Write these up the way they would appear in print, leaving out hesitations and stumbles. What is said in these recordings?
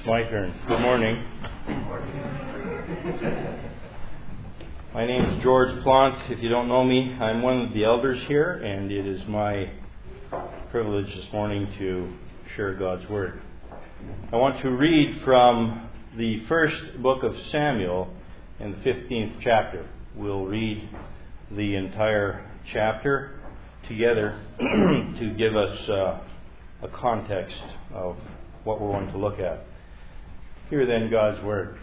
My turn. Good morning. My name is George Plant. If you don't know me, I'm one of the elders here, and it is my privilege this morning to share God's Word. I want to read from the first book of Samuel in the 15th chapter. We'll read the entire chapter together to give us a context of what we're going to look at. Hear then God's Word.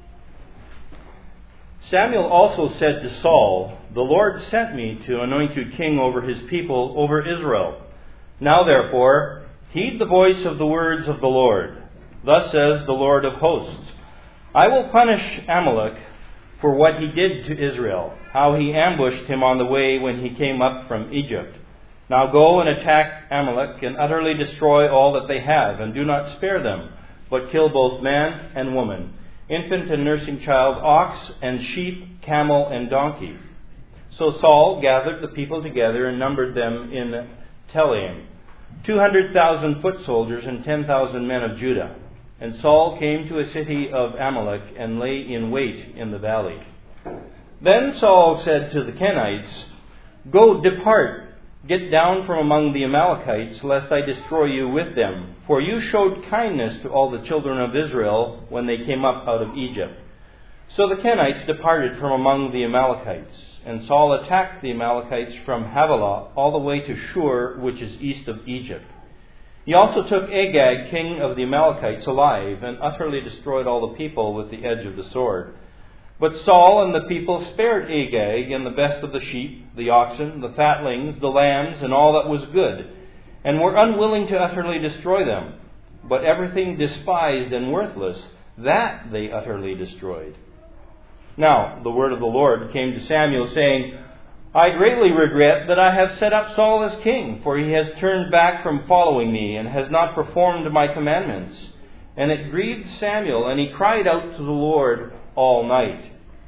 Samuel also said to Saul, "The Lord sent me to anoint you king over his people, over Israel. Now therefore, heed the voice of the words of the Lord. Thus says the Lord of hosts, I will punish Amalek for what he did to Israel, how he ambushed him on the way when he came up from Egypt. Now go and attack Amalek and utterly destroy all that they have, and do not spare them, but kill both man and woman, infant and nursing child, ox and sheep, camel and donkey." So Saul gathered the people together and numbered them in Telaim, 200,000 foot soldiers and 10,000 men of Judah. And Saul came to a city of Amalek and lay in wait in the valley. Then Saul said to the Kenites, "Go, depart, get down from among the Amalekites, lest I destroy you with them. For you showed kindness to all the children of Israel when they came up out of Egypt." So the Kenites departed from among the Amalekites. And Saul attacked the Amalekites from Havilah all the way to Shur, which is east of Egypt. He also took Agag, king of the Amalekites, alive, and utterly destroyed all the people with the edge of the sword. But Saul and the people spared Agag and the best of the sheep, the oxen, the fatlings, the lambs, and all that was good, and were unwilling to utterly destroy them. But everything despised and worthless, that they utterly destroyed. Now the word of the Lord came to Samuel, saying, "I greatly regret that I have set up Saul as king, for he has turned back from following me, and has not performed my commandments." And it grieved Samuel, and he cried out to the Lord all night.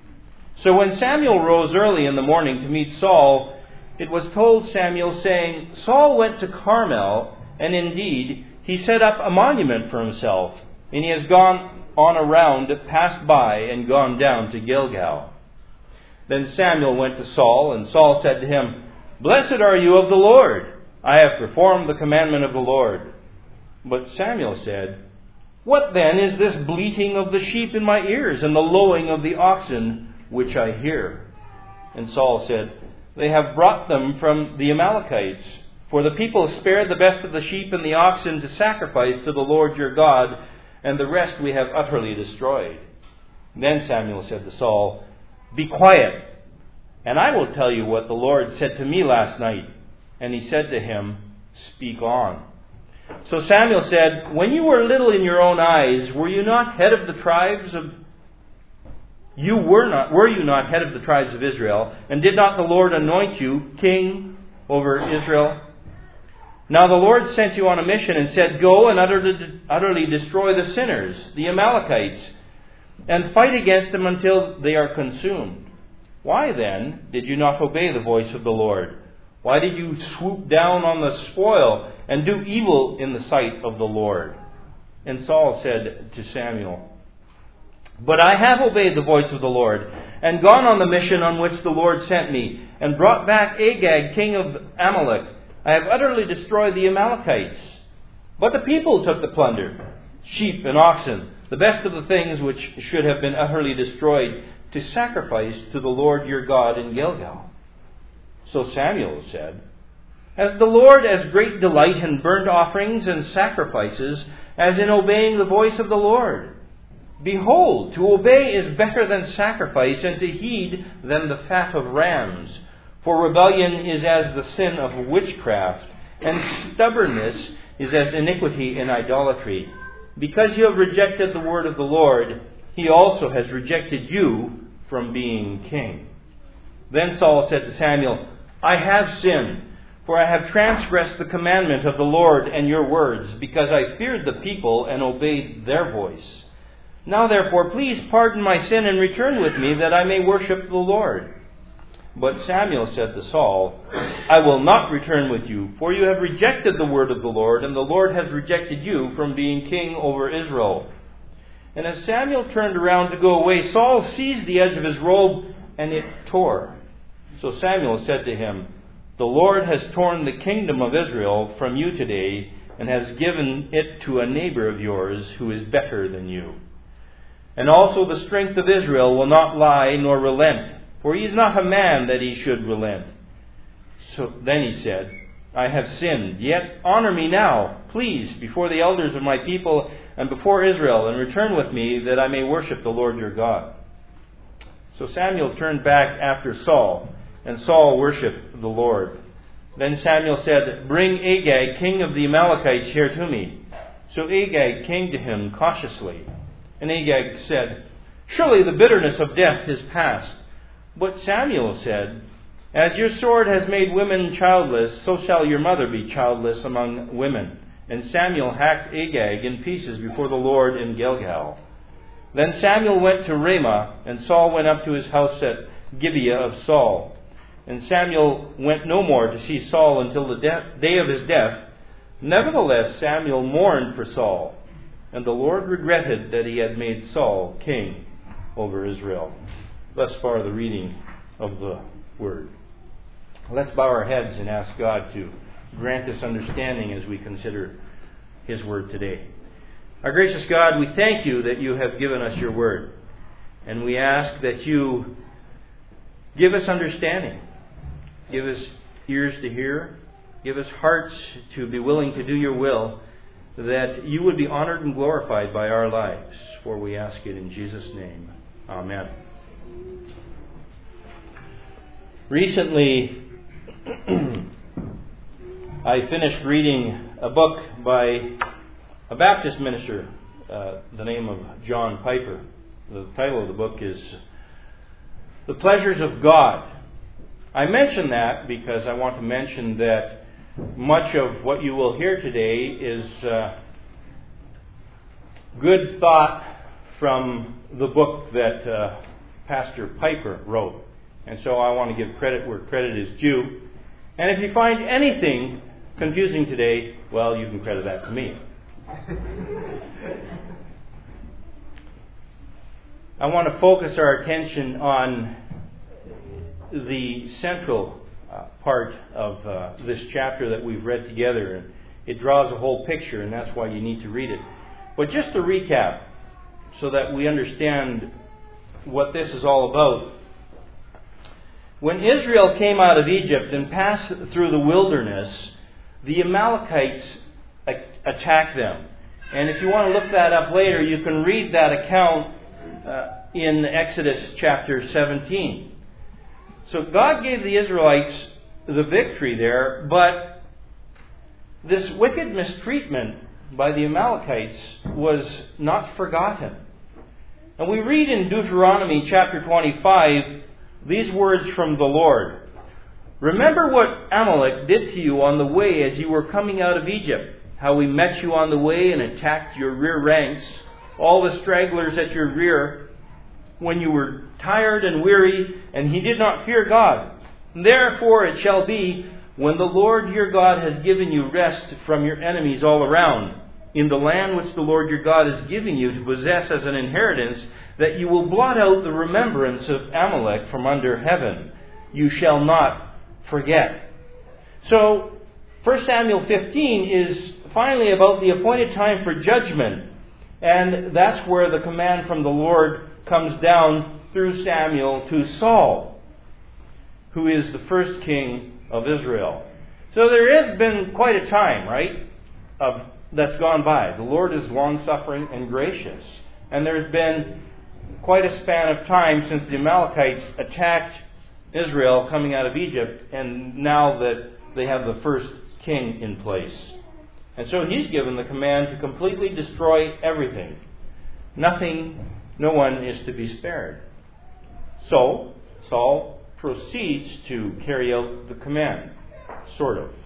So when Samuel rose early in the morning to meet Saul, it was told Samuel, saying, "Saul went to Carmel, and indeed he set up a monument for himself, and he has gone on around, passed by, and gone down to Gilgal." Then Samuel went to Saul, and Saul said to him, "Blessed are you of the Lord. I have performed the commandment of the Lord." But Samuel said, "What then is this bleating of the sheep in my ears, and the lowing of the oxen which I hear?" And Saul said, "They have brought them from the Amalekites. For the people spared the best of the sheep and the oxen to sacrifice to the Lord your God, and the rest we have utterly destroyed." Then Samuel said to Saul, "Be quiet, and I will tell you what the Lord said to me last night." And he said to him, "Speak on." So Samuel said, "When you were little in your own eyes, were you not head of the tribes of Israel? And did not the Lord anoint you king over Israel? Now the Lord sent you on a mission and said, 'Go and utterly destroy the sinners, the Amalekites, and fight against them until they are consumed.' Why then did you not obey the voice of the Lord? Why did you swoop down on the spoil and do evil in the sight of the Lord?" And Saul said to Samuel, "But I have obeyed the voice of the Lord, and gone on the mission on which the Lord sent me, and brought back Agag, king of Amalek. I have utterly destroyed the Amalekites. But the people took the plunder, sheep and oxen, the best of the things which should have been utterly destroyed, to sacrifice to the Lord your God in Gilgal." So Samuel said, "Has the Lord as great delight in burnt offerings and sacrifices as in obeying the voice of the Lord? Behold, to obey is better than sacrifice, and to heed than the fat of rams. For rebellion is as the sin of witchcraft, and stubbornness is as iniquity in idolatry. Because you have rejected the word of the Lord, he also has rejected you from being king." Then Saul said to Samuel, "I have sinned, for I have transgressed the commandment of the Lord and your words, because I feared the people and obeyed their voice. Now therefore, please pardon my sin and return with me, that I may worship the Lord." But Samuel said to Saul, "I will not return with you, for you have rejected the word of the Lord, and the Lord has rejected you from being king over Israel." And as Samuel turned around to go away, Saul seized the edge of his robe, and it tore. So Samuel said to him, "The Lord has torn the kingdom of Israel from you today, and has given it to a neighbor of yours who is better than you. And also the strength of Israel will not lie nor relent, for he is not a man that he should relent." So then he said, "I have sinned, yet honor me now, please, before the elders of my people and before Israel, and return with me, that I may worship the Lord your God." So Samuel turned back after Saul, and Saul worshipped the Lord. Then Samuel said, "Bring Agag, king of the Amalekites, here to me." So Agag came to him cautiously. And Agag said, "Surely the bitterness of death is past." But Samuel said, "As your sword has made women childless, so shall your mother be childless among women." And Samuel hacked Agag in pieces before the Lord in Gilgal. Then Samuel went to Ramah, and Saul went up to his house at Gibeah of Saul. And Samuel went no more to see Saul until the day of his death. Nevertheless, Samuel mourned for Saul, and the Lord regretted that he had made Saul king over Israel. Thus far the reading of the Word. Let's bow our heads and ask God to grant us understanding as we consider His Word today. Our gracious God, we thank you that you have given us your Word. And we ask that you give us understanding. Give us ears to hear. Give us hearts to be willing to do your will, that you would be honored and glorified by our lives. For we ask it in Jesus' name. Amen. Recently, I finished reading a book by a Baptist minister, the name of John Piper. The title of the book is The Pleasures of God. I mention that because I want to mention that much of what you will hear today is good thought from the book that Pastor Piper wrote. And so I want to give credit where credit is due. And if you find anything confusing today, well, you can credit that to me. I want to focus our attention on the central part of this chapter that we've read together. And it draws a whole picture, and that's why you need to read it. But just to recap, so that we understand what this is all about. When Israel came out of Egypt and passed through the wilderness, the Amalekites attacked them. And if you want to look that up later, you can read that account in Exodus chapter 17. So God gave the Israelites the victory there, but this wicked mistreatment by the Amalekites was not forgotten. And we read in Deuteronomy chapter 25 these words from the Lord. "Remember what Amalek did to you on the way as you were coming out of Egypt, how he met you on the way and attacked your rear ranks, all the stragglers at your rear, when you were tired and weary, and he did not fear God. Therefore it shall be, when the Lord your God has given you rest from your enemies all around, in the land which the Lord your God is giving you to possess as an inheritance, that you will blot out the remembrance of Amalek from under heaven. You shall not forget." So, 1 Samuel 15 is finally about the appointed time for judgment. And that's where the command from the Lord comes down through Samuel to Saul, who is the first king of Israel. So there has been quite a time, right, that's gone by. The Lord is long-suffering and gracious. And there's been quite a span of time since the Amalekites attacked Israel coming out of Egypt, and now that they have the first king in place. And so he's given the command to completely destroy everything. No one is to be spared. So Saul proceeds to carry out the command, sort of.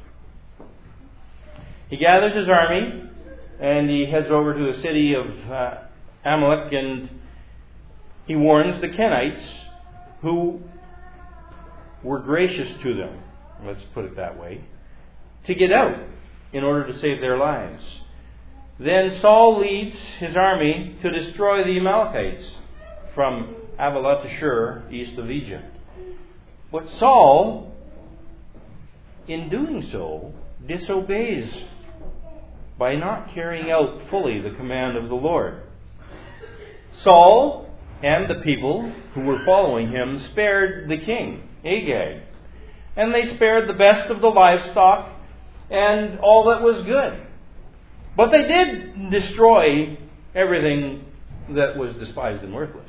He gathers his army, and he heads over to the city of Amalek, and he warns the Kenites, who were gracious to them, let's put it that way, to get out in order to save their lives. Then Saul leads his army to destroy the Amalekites from Avalah to Shur, east of Egypt. But Saul, in doing so, disobeys by not carrying out fully the command of the Lord. Saul and the people who were following him spared the king, Agag, and they spared the best of the livestock and all that was good. But they did destroy everything that was despised and worthless.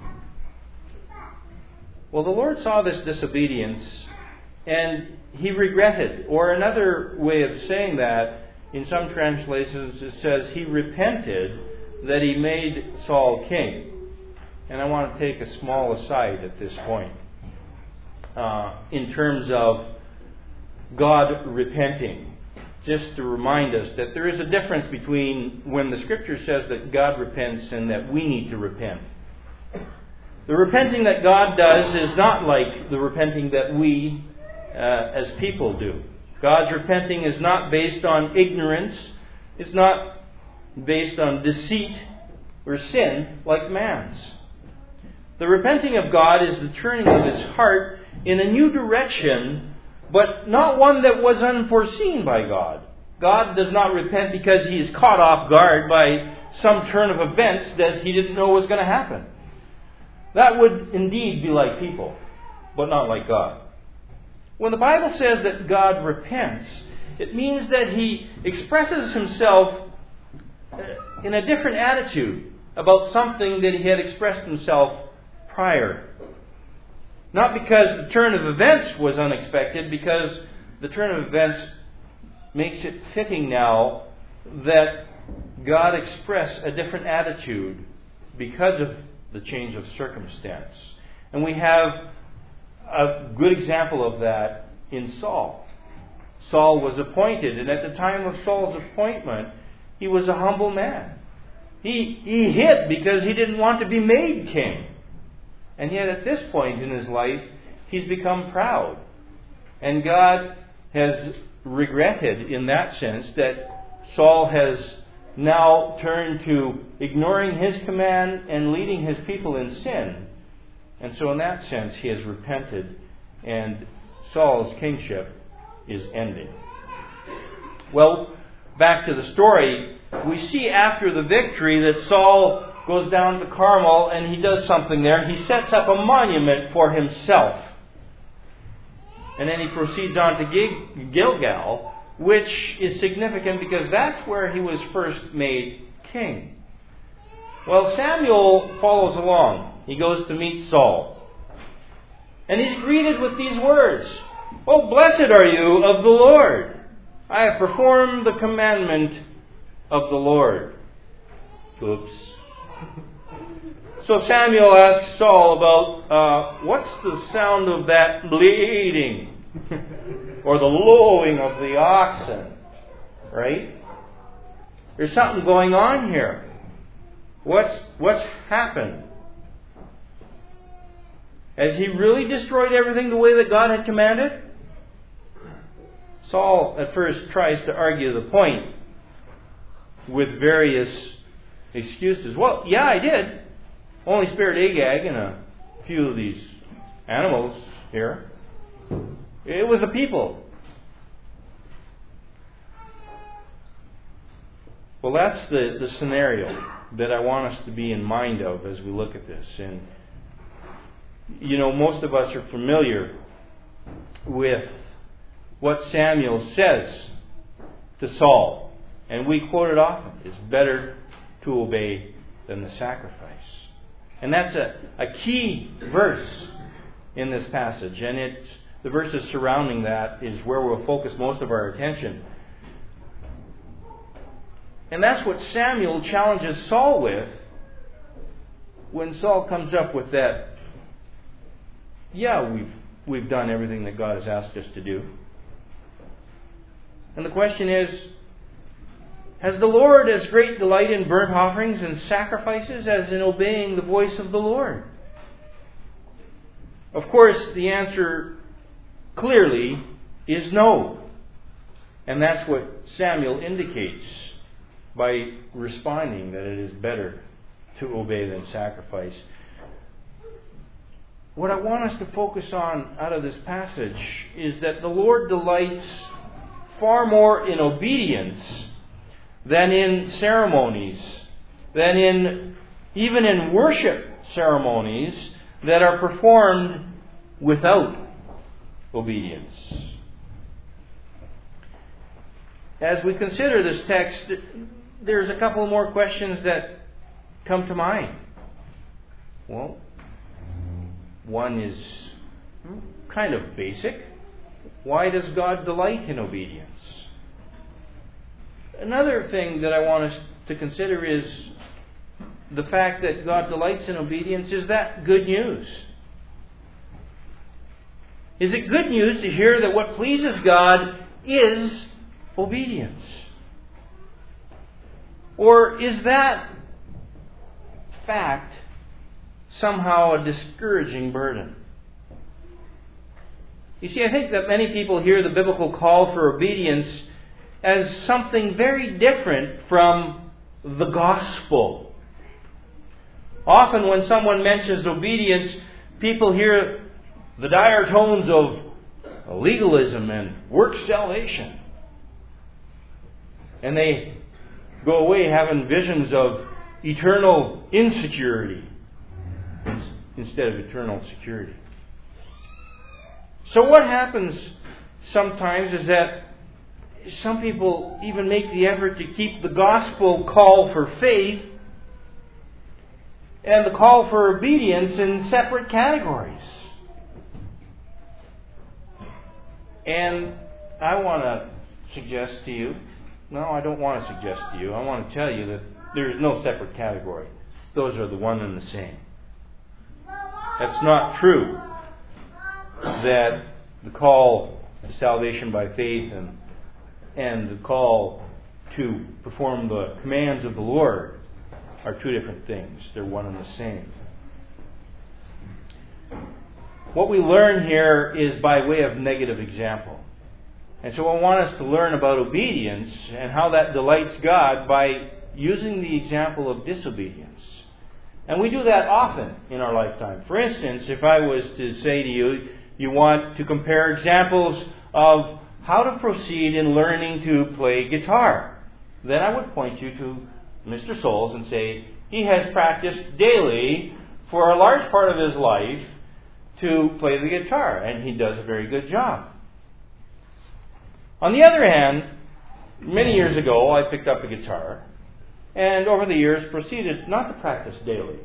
Well, the Lord saw this disobedience and He regretted. Or another way of saying that, in some translations it says He repented that He made Saul king. And I want to take a small aside at this point. In terms of God repenting. Just to remind us that there is a difference between when the Scripture says that God repents and that we need to repent. The repenting that God does is not like the repenting that we as people do. God's repenting is not based on ignorance. It's not based on deceit or sin like man's. The repenting of God is the turning of His heart in a new direction, but not one that was unforeseen by God. God does not repent because He is caught off guard by some turn of events that He didn't know was going to happen. That would indeed be like people, but not like God. When the Bible says that God repents, it means that He expresses Himself in a different attitude about something that He had expressed Himself prior. Not because the turn of events was unexpected, because the turn of events makes it fitting now that God express a different attitude because of the change of circumstance. And we have a good example of that in Saul. Saul was appointed, and at the time of Saul's appointment, he was a humble man. He hid because he didn't want to be made king. And yet at this point in his life, he's become proud. And God has regretted in that sense that Saul has now turned to ignoring His command and leading His people in sin. And so in that sense, He has repented and Saul's kingship is ending. Well, back to the story, we see after the victory that Saul goes down to Carmel and he does something there. He sets up a monument for himself. And then he proceeds on to Gilgal, which is significant because that's where he was first made king. Well, Samuel follows along. He goes to meet Saul. And he's greeted with these words, "Oh, blessed are you of the Lord. I have performed the commandment of the Lord." Oops. So Samuel asks Saul about, what's the sound of that bleating? Or the lowing of the oxen? Right? There's something going on here. What's happened? Has he really destroyed everything the way that God had commanded? Saul at first tries to argue the point with various excuses. Well, yeah, I did. Only spared Agag and a few of these animals here. It was the people. Well, that's the scenario that I want us to be in mind of as we look at this. And, you know, most of us are familiar with what Samuel says to Saul. And we quote it often. It's better to obey than the sacrifice. And that's a key verse in this passage. And the verses surrounding that is where we'll focus most of our attention. And that's what Samuel challenges Saul with when Saul comes up with that, yeah, we've done everything that God has asked us to do. And the question is, has the Lord as great delight in burnt offerings and sacrifices as in obeying the voice of the Lord? Of course, the answer clearly is no. And that's what Samuel indicates. by responding that it is better to obey than sacrifice. What I want us to focus on out of this passage is that the Lord delights far more in obedience than in ceremonies, than even in worship ceremonies that are performed without obedience. As we consider this text, there's a couple more questions that come to mind. Well, one is kind of basic. Why does God delight in obedience? Another thing that I want us to consider is the fact that God delights in obedience. Is that good news? Is it good news to hear that what pleases God is obedience? Or is that fact somehow a discouraging burden? You see, I think that many people hear the biblical call for obedience as something very different from the gospel. Often when someone mentions obedience, people hear the dire tones of legalism and works salvation. And they go away having visions of eternal insecurity instead of eternal security. So what happens sometimes is that some people even make the effort to keep the gospel call for faith and the call for obedience in separate categories. And I want to suggest to you, no, I don't want to suggest to you, I want to tell you that there is no separate category. Those are the one and the same. That's not true. That the call to salvation by faith and the call to perform the commands of the Lord are two different things. They're one and the same. What we learn here is by way of negative example. And so I want us to learn about obedience and how that delights God by using the example of disobedience. And we do that often in our lifetime. For instance, if I was to say to you, you want to compare examples of how to proceed in learning to play guitar, then I would point you to Mr. Souls and say, he has practiced daily for a large part of his life to play the guitar, and he does a very good job. On the other hand, many years ago I picked up a guitar, and over the years proceeded not to practice daily.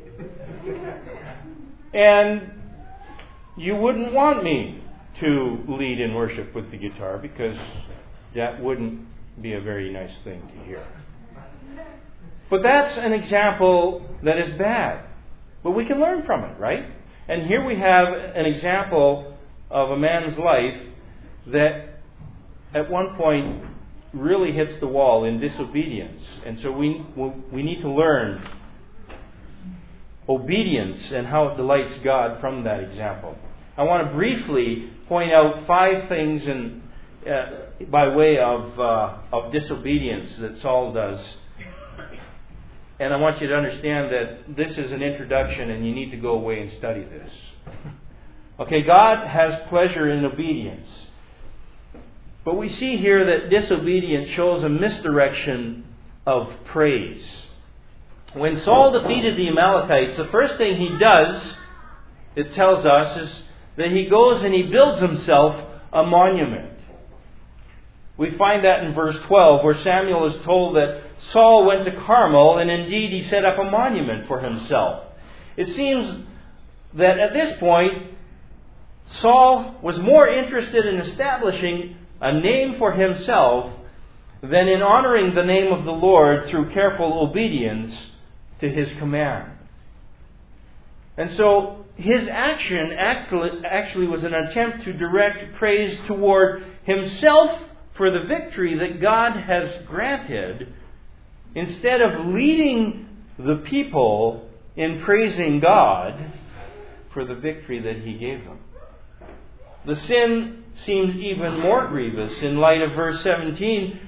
And you wouldn't want me to lead in worship with the guitar because that wouldn't be a very nice thing to hear. But that's an example that is bad. But we can learn from it, right? And here we have an example of a man's life that at one point really hits the wall in disobedience. And so we need to learn obedience and how it delights God from that example. I want to briefly point out 5 things by way of disobedience that Saul does. And I want you to understand that this is an introduction and you need to go away and study this. Okay, God has pleasure in obedience. But we see here that disobedience shows a misdirection of praise. When Saul defeated the Amalekites, the first thing he does, it tells us, is that he goes and he builds himself a monument. We find that in verse 12, where Samuel is told that Saul went to Carmel, and indeed he set up a monument for himself. It seems that at this point, Saul was more interested in establishing a name for himself than in honoring the name of the Lord through careful obedience to His command. And so his action actually was an attempt to direct praise toward himself for the victory that God has granted, instead of leading the people in praising God for the victory that He gave them. The sin seems even more grievous in light of verse 17,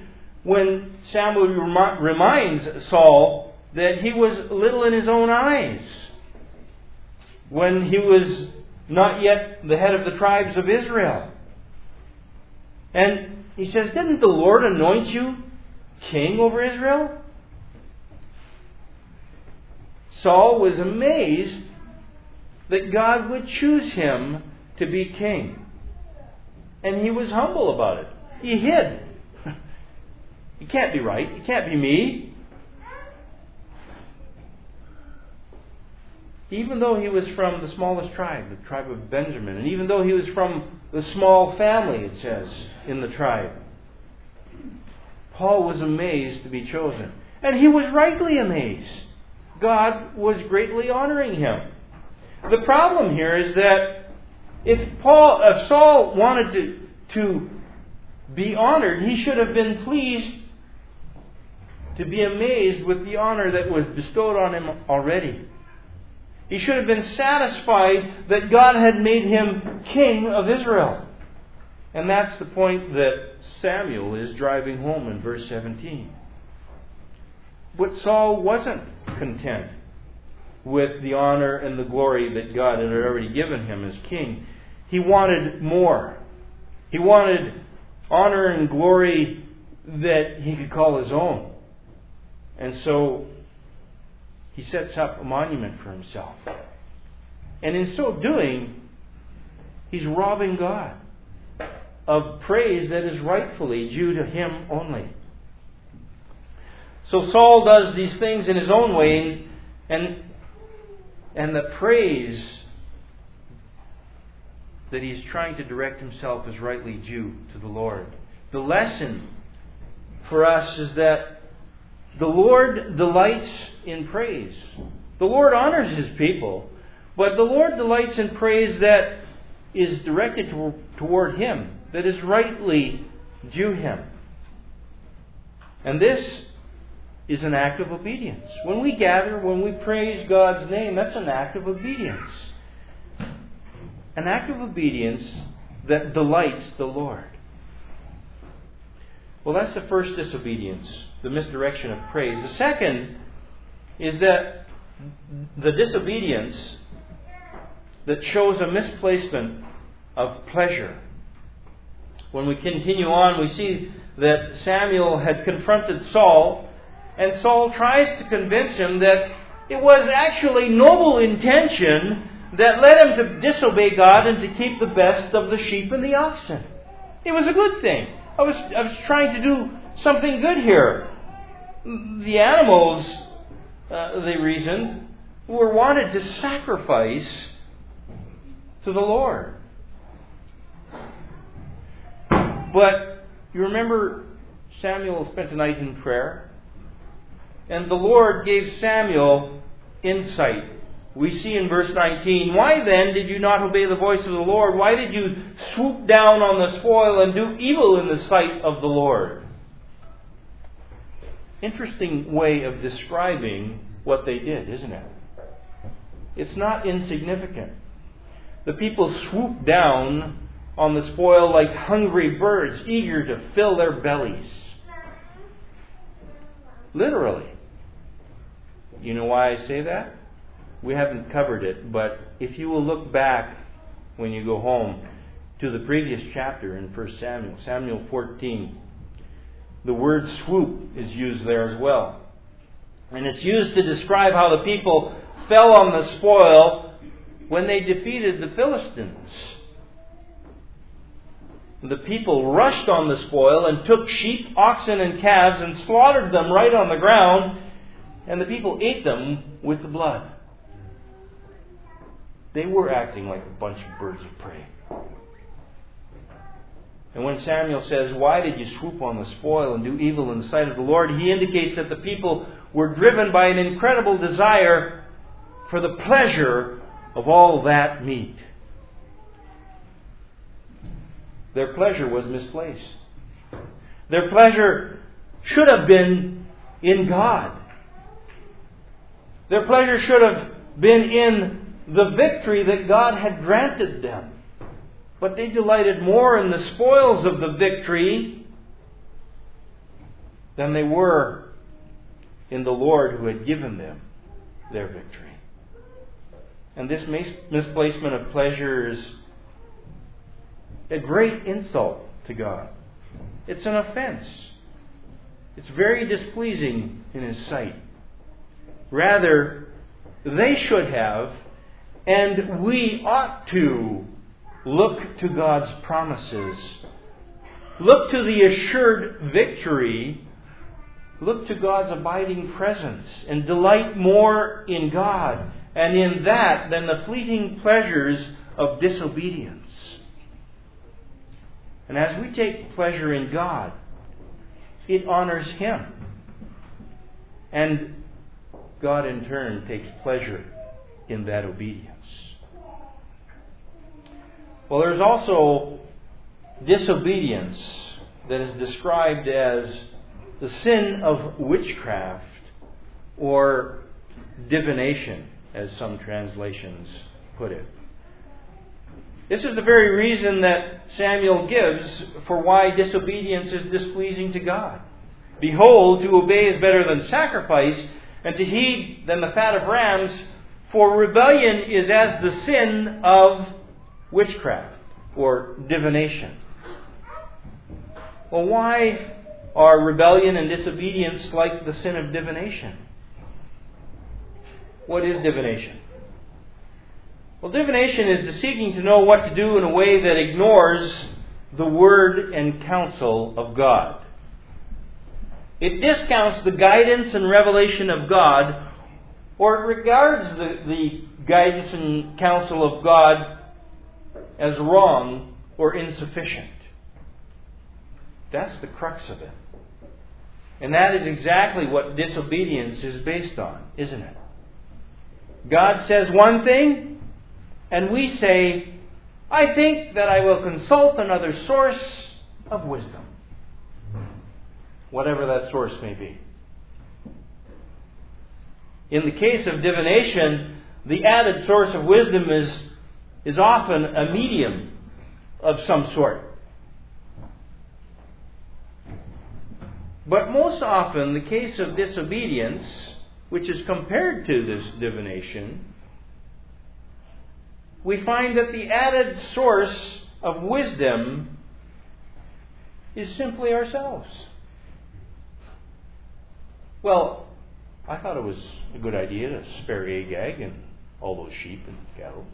when Samuel reminds Saul that he was little in his own eyes, when he was not yet the head of the tribes of Israel. And he says, didn't the Lord anoint you king over Israel? Saul was amazed that God would choose him to be king. And he was humble about it. He hid. It can't be right. It can't be me. Even though he was from the smallest tribe, the tribe of Benjamin, and even though he was from the small family, it says, in the tribe, Paul was amazed to be chosen. And he was rightly amazed. God was greatly honoring him. The problem here is that if Saul wanted to be honored, he should have been pleased to be amazed with the honor that was bestowed on him already. He should have been satisfied that God had made him king of Israel. And that's the point that Samuel is driving home in verse 17. But Saul wasn't content with the honor and the glory that God had already given him as king. He wanted more. He wanted honor and glory that he could call his own. And so he sets up a monument for himself. And in so doing, he's robbing God of praise that is rightfully due to him only. So Saul does these things in his own way, and the praise that he's trying to direct himself is rightly due to the Lord. The lesson for us is that the Lord delights in praise. The Lord honors His people, but the Lord delights in praise that is directed toward Him, that is rightly due Him. And this is an act of obedience. When we gather, when we praise God's name, that's an act of obedience. An act of obedience that delights the Lord. Well, that's the first disobedience, the misdirection of praise. The second is that the disobedience that shows a misplacement of pleasure. When we continue on, we see that Samuel had confronted Saul, and Saul tries to convince him that it was actually noble intention that led him to disobey God and to keep the best of the sheep and the oxen. It was a good thing. I was trying to do something good here. The animals, they reasoned, were wanted to sacrifice to the Lord. But you remember Samuel spent a night in prayer, and the Lord gave Samuel insight. We see in verse 19, "Why then did you not obey the voice of the Lord? Why did you swoop down on the spoil and do evil in the sight of the Lord?" Interesting way of describing what they did, isn't it? It's not insignificant. The people swooped down on the spoil like hungry birds, eager to fill their bellies. Literally. You know why I say that? We haven't covered it, but if you will look back when you go home to the previous chapter in 1 Samuel, Samuel 14, the word swoop is used there as well. And it's used to describe how the people fell on the spoil when they defeated the Philistines. The people rushed on the spoil and took sheep, oxen, and calves and slaughtered them right on the ground, and the people ate them with the blood. They were acting like a bunch of birds of prey. And when Samuel says, "Why did you swoop on the spoil and do evil in the sight of the Lord?" he indicates that the people were driven by an incredible desire for the pleasure of all that meat. Their pleasure was misplaced. Their pleasure should have been in God. Their pleasure should have been in the victory that God had granted them. But they delighted more in the spoils of the victory than they were in the Lord who had given them their victory. And this misplacement of pleasure is a great insult to God. It's an offense. It's very displeasing in His sight. Rather, they should have, and we ought to, look to God's promises. Look to the assured victory. Look to God's abiding presence and delight more in God and in that than the fleeting pleasures of disobedience. And as we take pleasure in God, it honors Him. And God in turn takes pleasure in that obedience. Well, there's also disobedience that is described as the sin of witchcraft or divination, as some translations put it. This is the very reason that Samuel gives for why disobedience is displeasing to God. Behold, to obey is better than sacrifice, and to heed than the fat of rams, for rebellion is as the sin of witchcraft or divination. Well, why are rebellion and disobedience like the sin of divination? What is divination? Well, divination is the seeking to know what to do in a way that ignores the word and counsel of God. It discounts the guidance and revelation of God, or it regards the guidance and counsel of God as wrong or insufficient. That's the crux of it. And that is exactly what disobedience is based on, isn't it? God says one thing, and we say, I think that I will consult another source of wisdom. Whatever that source may be. In the case of divination, the added source of wisdom is often a medium of some sort. But most often, the case of disobedience, which is compared to this divination, we find that the added source of wisdom is simply ourselves. Well, I thought it was a good idea to spare Agag and all those sheep and cattle.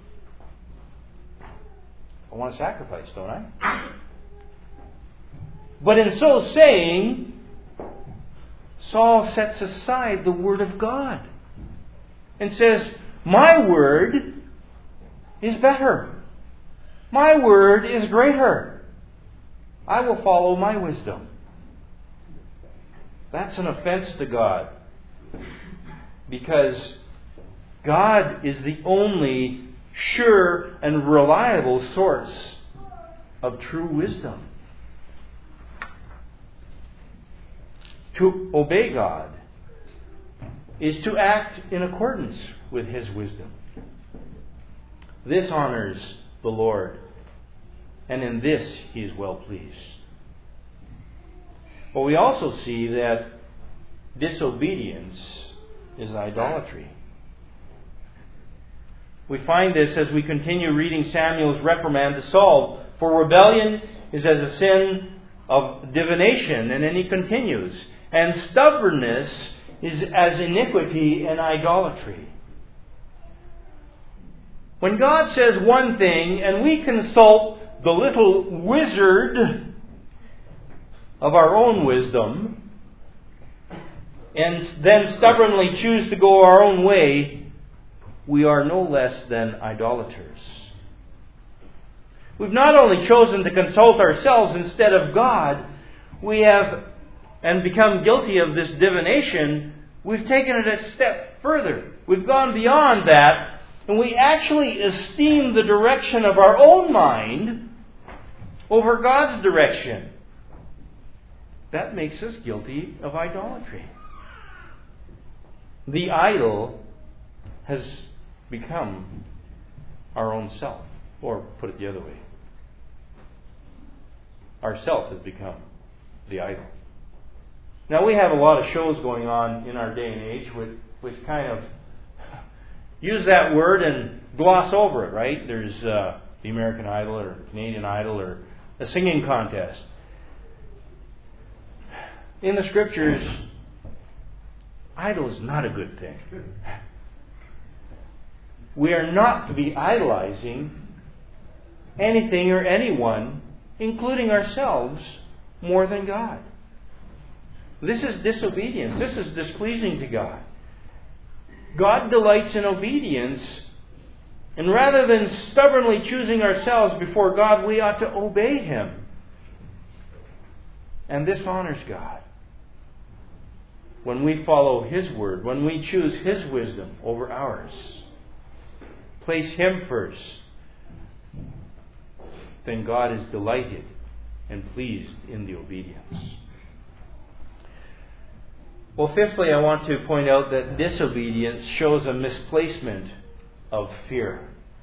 I want to sacrifice, don't I? But in so saying, Saul sets aside the Word of God and says, my word is better. My word is greater. I will follow my wisdom. That's an offense to God. Because God is the only sure and reliable source of true wisdom. To obey God is to act in accordance with His wisdom. This honors the Lord, and in this He is well pleased. But we also see that disobedience is idolatry. We find this as we continue reading Samuel's reprimand to Saul. For rebellion is as a sin of divination. And then he continues. And stubbornness is as iniquity and idolatry. When God says one thing and we consult the little wizard of our own wisdom and then stubbornly choose to go our own way, we are no less than idolaters. We've not only chosen to consult ourselves instead of God, we have, and become guilty of this divination, we've taken it a step further. We've gone beyond that, and we actually esteem the direction of our own mind over God's direction. That makes us guilty of idolatry. The idol has become our own self. Or put it the other way. Our self has become the idol. Now, we have a lot of shows going on in our day and age which kind of use that word and gloss over it, right? There's the American Idol or Canadian Idol or a singing contest. In the Scriptures, idol is not a good thing. We are not to be idolizing anything or anyone, including ourselves, more than God. This is disobedience. This is displeasing to God. God delights in obedience, and rather than stubbornly choosing ourselves before God, we ought to obey Him. And this honors God. When we follow His word, when we choose His wisdom over ours, place Him first, then God is delighted and pleased in the obedience. Well, fifthly, I want to point out that disobedience shows a misplacement of fear.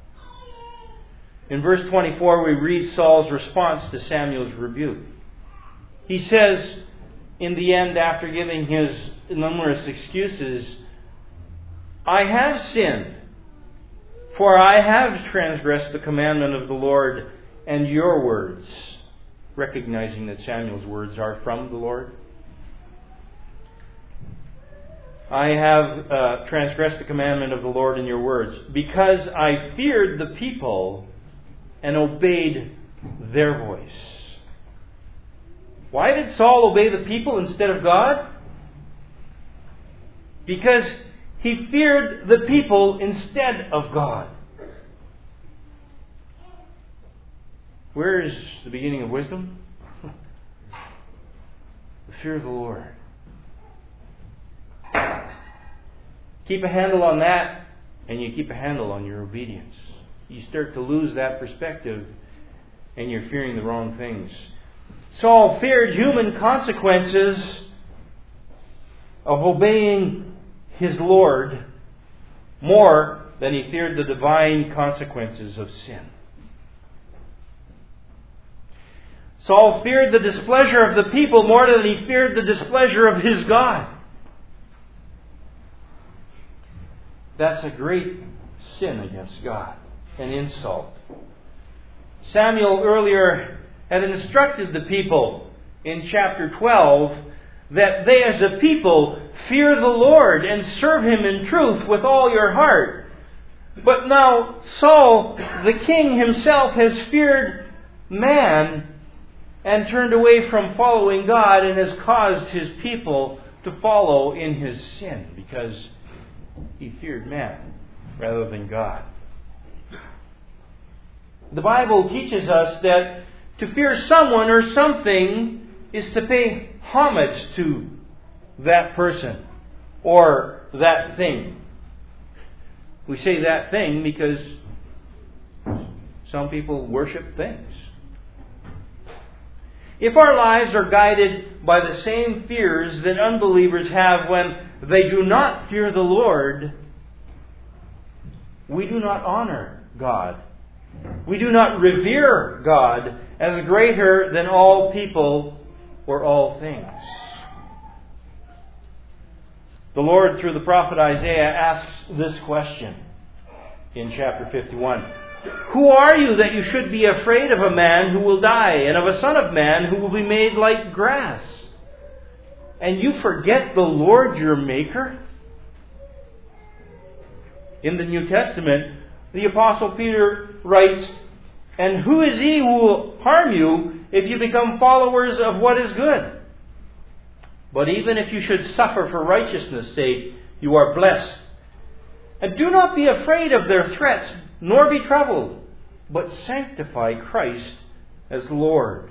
In verse 24, we read Saul's response to Samuel's rebuke. He says, in the end, after giving his numerous excuses, I have sinned, for I have transgressed the commandment of the Lord and your words, recognizing that Samuel's words are from the Lord. I have transgressed the commandment of the Lord in your words, because I feared the people and obeyed their voice. Why did Saul obey the people instead of God? Because he feared the people instead of God. Where is the beginning of wisdom? The fear of the Lord. Keep a handle on that, and you keep a handle on your obedience. You start to lose that perspective, and you're fearing the wrong things. Saul feared human consequences of obeying his Lord more than he feared the divine consequences of sin. Saul feared the displeasure of the people more than he feared the displeasure of his God. That's a great sin against God, an insult. Samuel earlier had instructed the people in chapter 12 that they as a people fear the Lord and serve Him in truth with all your heart. But now Saul, the king himself, has feared man and turned away from following God and has caused his people to follow in his sin because he feared man rather than God. The Bible teaches us that to fear someone or something is to pay homage to that person or that thing. We say that thing because some people worship things. If our lives are guided by the same fears that unbelievers have when they do not fear the Lord, we do not honor God. We do not revere God as greater than all people or all things. The Lord, through the prophet Isaiah, asks this question in chapter 51. Who are you that you should be afraid of a man who will die, and of a son of man who will be made like grass? And you forget the Lord your Maker? In the New Testament, the Apostle Peter writes, and who is he who will harm you if you become followers of what is good? But even if you should suffer for righteousness' sake, you are blessed. And do not be afraid of their threats, nor be troubled, but sanctify Christ as Lord.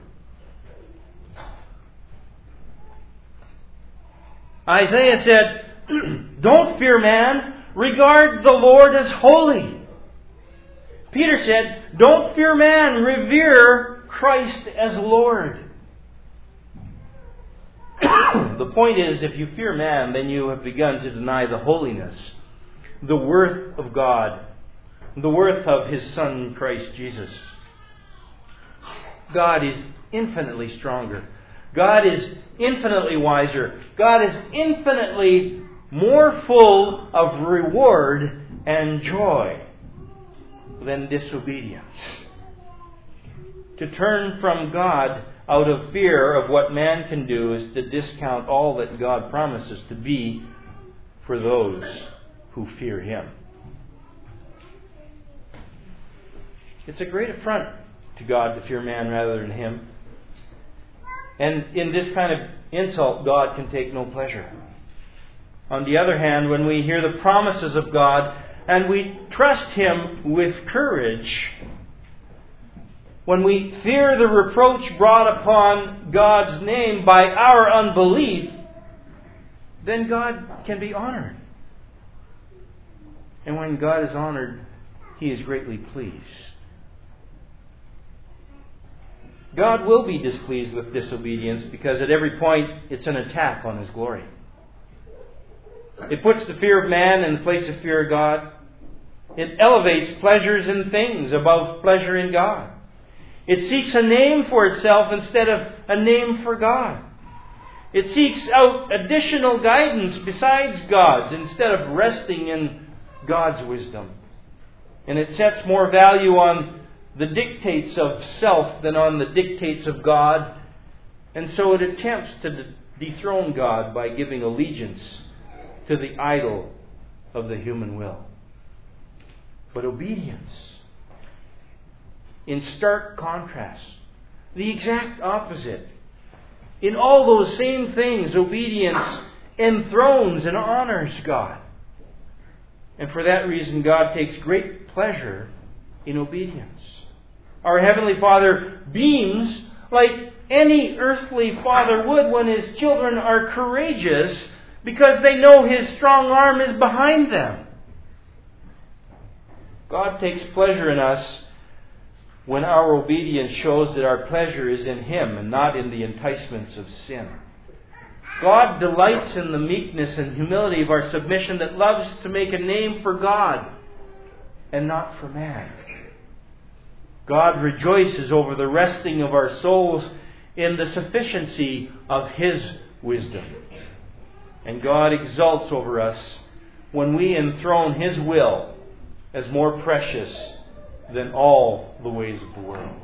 Isaiah said, don't fear man, regard the Lord as holy. Peter said, don't fear man, revere Christ as Lord. The point is, if you fear man, then you have begun to deny the holiness, the worth of God, the worth of His Son, Christ Jesus. God is infinitely stronger. God is infinitely wiser. God is infinitely more full of reward and joy than disobedience. To turn from God out of fear of what man can do is to discount all that God promises to be for those who fear Him. It's a great affront to God to fear man rather than Him. And in this kind of insult, God can take no pleasure. On the other hand, when we hear the promises of God and we trust Him with courage, when we fear the reproach brought upon God's name by our unbelief, then God can be honored. And when God is honored, He is greatly pleased. God will be displeased with disobedience because at every point it's an attack on His glory. It puts the fear of man in the place of fear of God. It elevates pleasures in things above pleasure in God. It seeks a name for itself instead of a name for God. It seeks out additional guidance besides God's instead of resting in God's wisdom. And it sets more value on the dictates of self than on the dictates of God. And so it attempts to dethrone God by giving allegiance to the idol of the human will. But obedience, in stark contrast, the exact opposite. In all those same things, obedience enthrones and honors God. And for that reason, God takes great pleasure in obedience. Our Heavenly Father beams like any earthly father would when His children are courageous because they know His strong arm is behind them. God takes pleasure in us when our obedience shows that our pleasure is in Him and not in the enticements of sin. God delights in the meekness and humility of our submission that loves to make a name for God and not for man. God rejoices over the resting of our souls in the sufficiency of His wisdom. And God exults over us when we enthrone His will as more precious than all the ways of the world.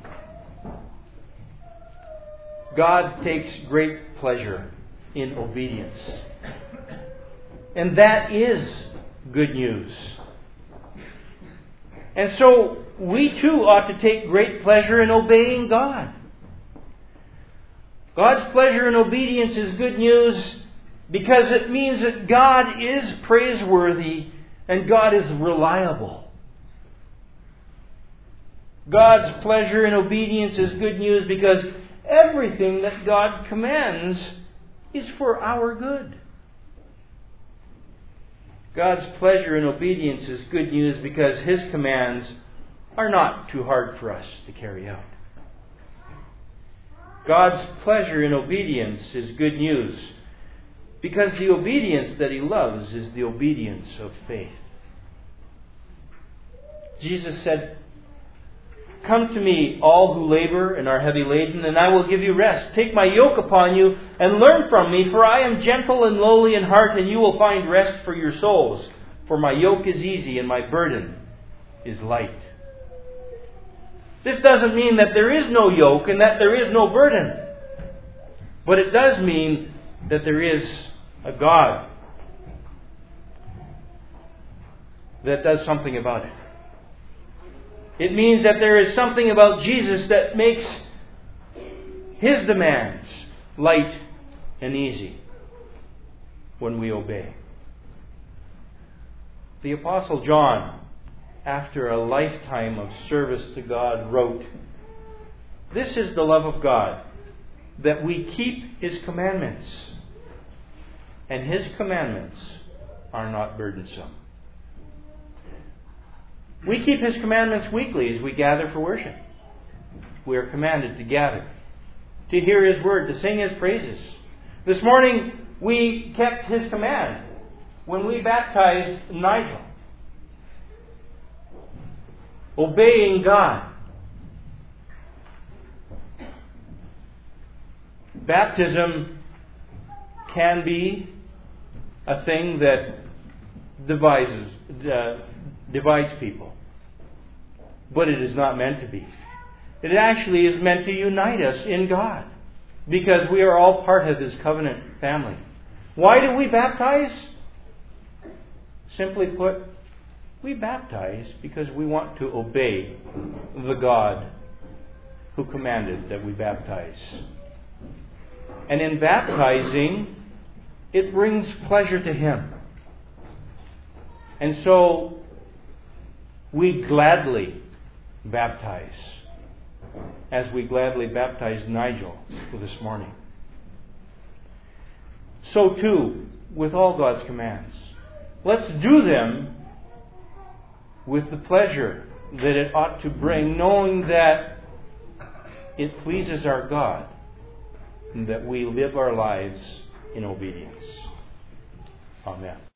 God takes great pleasure in obedience. And that is good news. And so we too ought to take great pleasure in obeying God. God's pleasure in obedience is good news because it means that God is praiseworthy and God is reliable. God's pleasure in obedience is good news because everything that God commands is for our good. God's pleasure in obedience is good news because His commands are not too hard for us to carry out. God's pleasure in obedience is good news because the obedience that He loves is the obedience of faith. Jesus said, "Come to me, all who labor and are heavy laden, and I will give you rest. Take my yoke upon you and learn from me, for I am gentle and lowly in heart, and you will find rest for your souls. For my yoke is easy and my burden is light." This doesn't mean that there is no yoke and that there is no burden. But it does mean that there is a God that does something about it. It means that there is something about Jesus that makes His demands light and easy when we obey. The Apostle John, after a lifetime of service to God, wrote, "This is the love of God, that we keep His commandments, and His commandments are not burdensome." We keep His commandments weekly as we gather for worship. We are commanded to gather, to hear His word, to sing His praises. This morning we kept His command when we baptized Nigel. Obeying God. Baptism can be a thing that divides people. But it is not meant to be. It actually is meant to unite us in God, because we are all part of His covenant family. Why do we baptize? Simply put, we baptize because we want to obey the God who commanded that we baptize. And in baptizing, it brings pleasure to Him. And so, we gladly baptize, as we gladly baptized Nigel this morning. So too, with all God's commands. Let's do them with the pleasure that it ought to bring, knowing that it pleases our God and that we live our lives in obedience. Amen.